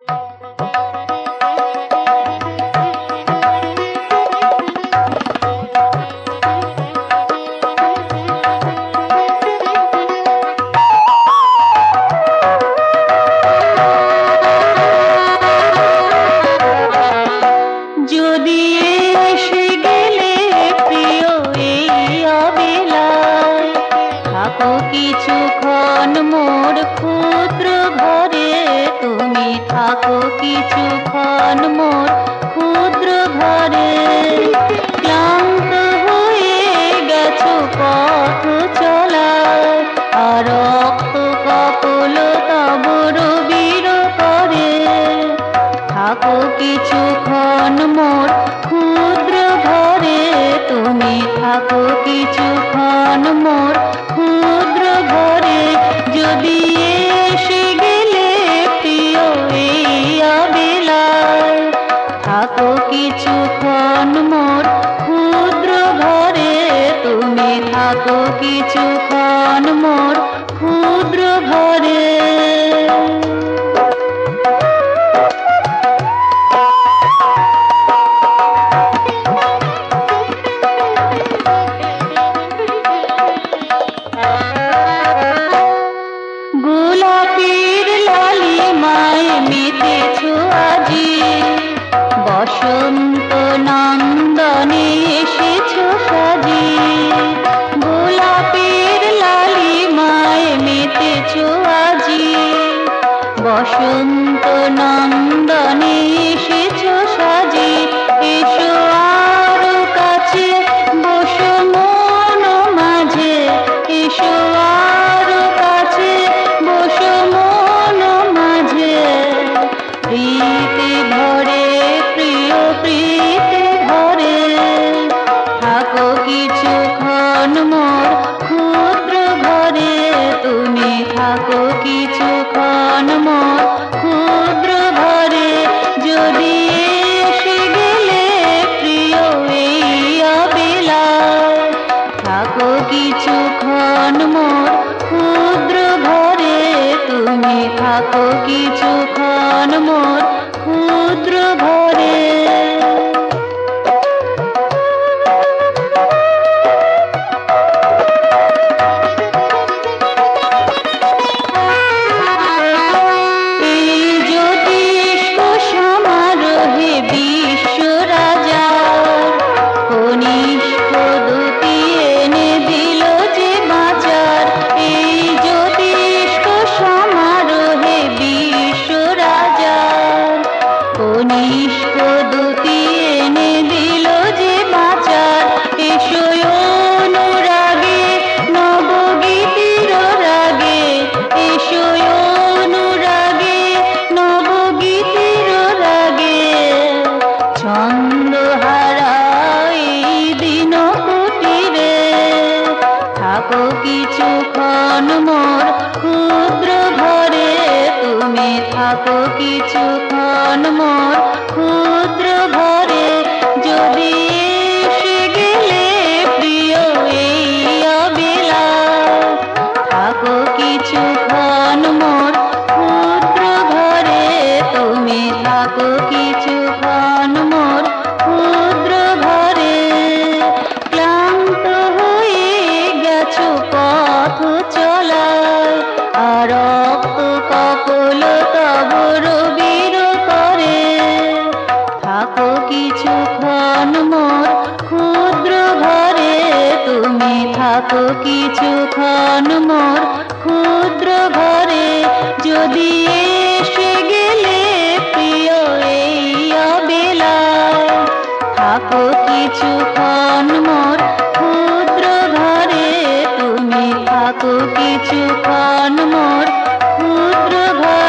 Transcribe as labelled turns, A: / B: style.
A: যদি এসে গেলে প্রিয় এই অবেলায়, থাকো কিছুক্ষণ মোর ক্ষুদ্র ঘরে, তুমি থাকো কিছুক্ষণ মোর ক্ষুদ্র ঘরে। ক্লান্ত হয়ে গেছো পথ চলায়, আর রক্ত কপল তব রবির করে, থাকো কিছুক্ষণ মোর ক্ষুদ্র ঘরে, তুমি থাকো কিছুক্ষণ মোর ক্ষুদ্র ঘরে। যদি এসে গেলে প্রিয় এই অবেলায়, থাকো কিছুক্ষণ মোর ক্ষুদ্র ঘরে, তুমি থাকো কিছুক্ষণ মোর ক্ষুদ্র ঘরে। গোলাপের লালিমায় মেতেছো আজি, বসন্ত নন্দনে এসেছো সাজি। গোলাপের লালিমায় মেতেছো আজি, বসন্ত নন্দনে এসেছো সাজি। এসো আরো কাছে বসো মন মাঝে, এসো আরো কাছে বসো মন মাঝে। প্রীতি ভরে প্রিয় প্রীতি ভরে, থাকো কিছুক্ষণ মোর ক্ষুদ্র ঘরে, তুমি থাকো কিছুক্ষণ মোর ক্ষুদ্র ঘরে। যদি এসে গেলে প্রিয় এই অবেলায়, থাকো কিছুক্ষণ মোর ক্ষুদ্র ঘরে, তুমি থাকো কিছুক্ষণ মোর ক্ষুদ্র ঘরে। এই জ্যোতিষ্ক সমারোহে বিশ্ব রাজার, কনিষ্ঠ দূতি এনে দিল যে বাঁচার। এই জ্যোতিষ্ক সমারোহে বিশ্ব রাজার, কনিষ্ঠ দূতি এনে দিল যে বাঁচার। এসো অনুরাগে নবগীতির রাগে, এসো অনুরাগে নবগীতির রাগে। ছন্দ হারাই দিন কুটিরে, থাকো কিছুক্ষণ মোর ক্ষুদ্র ঘরে, তুমি থাকো কিছুক্ষণ মোর ক্ষুদ্র ঘরে। যদি এসে গেলে প্রিয় এই অবেলায়, থাকো কিছুক্ষণ মোর ক্ষুদ্র ঘরে, তুমি থাকো কিছুক্ষণ মোর ক্ষুদ্র ঘরে। ক্লান্ত হয়ে গেছো পথ চলায়, আর রক্ত কপল তব রবির করে, থাকো কিছুক্ষণ মোর ক্ষুদ্র ঘরে, তুমি থাকো কিছুক্ষণ মোর ক্ষুদ্র ঘরে। যদি এসে গেলে প্রিয় এই অবেলায়, থাকো কিছুক্ষণ মোর ক্ষুদ্র ঘরে, তুমি থাকো কিছুক্ষণ মোর ক্ষুদ্র ঘরে।